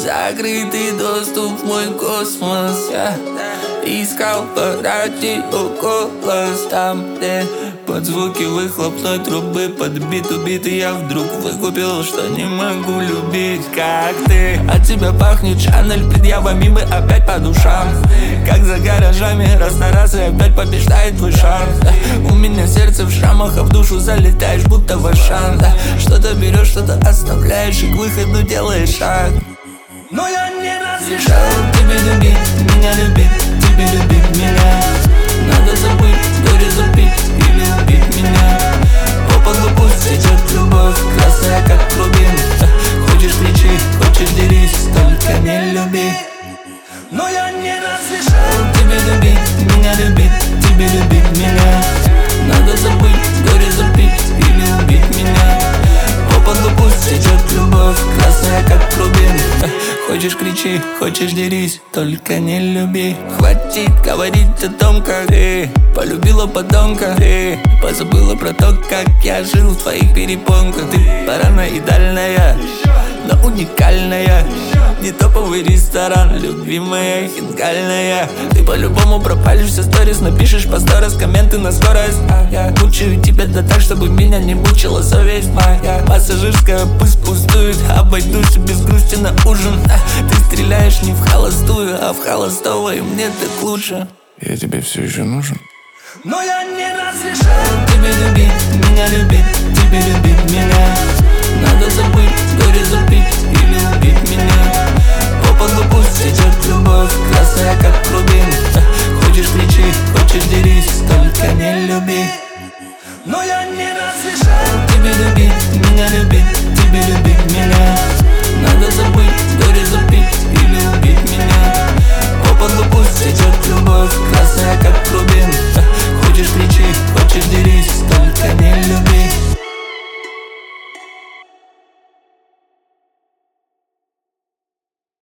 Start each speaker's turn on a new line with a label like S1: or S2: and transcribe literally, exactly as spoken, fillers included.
S1: Закрытый доступ в мой космос. Я искал по радио голос там, где под звуки выхлопной трубы, под бит убитый я вдруг выкупил, что не могу любить, как ты. От тебя пахнет Шанель, предъявами мы опять по душам. Как за гаражами, раз на раз и опять побеждает твой шарм. У меня сердце в шрамах, а в душу залетаешь, будто в Ашан. Что-то берешь, что-то оставляешь, и к выходу делаешь шаг.
S2: Но я не разрешал
S1: тебе любить, меня любить, тебе любить меня. Надо забыть, горе запить или убить меня. По подлу пусть течет любовь, красная как рубин. Хочешь кричи, хочешь дерись, только не люби.
S2: Но я не разрешал
S1: тебе любить, меня любить, тебе любить меня. Надо забыть, горе запить или убить меня. По подлу пусть течет любовь, красная как рубин. Хочешь кричи, хочешь дерись, только не люби. Хватит говорить о том, как ты полюбила подонка. Ты позабыла про то, как я жил в твоих перепонках. Ты параноидальная, но уникальная. Не топовый ресторан, любимая хинкальная. Ты по-любому пропалишь все сторис, напишешь по сторис комменты на скорость. А я мучаю тебя да так, чтобы меня не мучила совесть моя. Пассажирская пусть пустует, обойдусь без грусти на ужин. Ты стреляешь не в холостую, а в холостого, и мне так лучше.
S3: Я тебе все еще нужен.
S2: Но я не разрешал
S1: тебе любить, меня любить, тебе любить меня. Надо забыть, горе запить или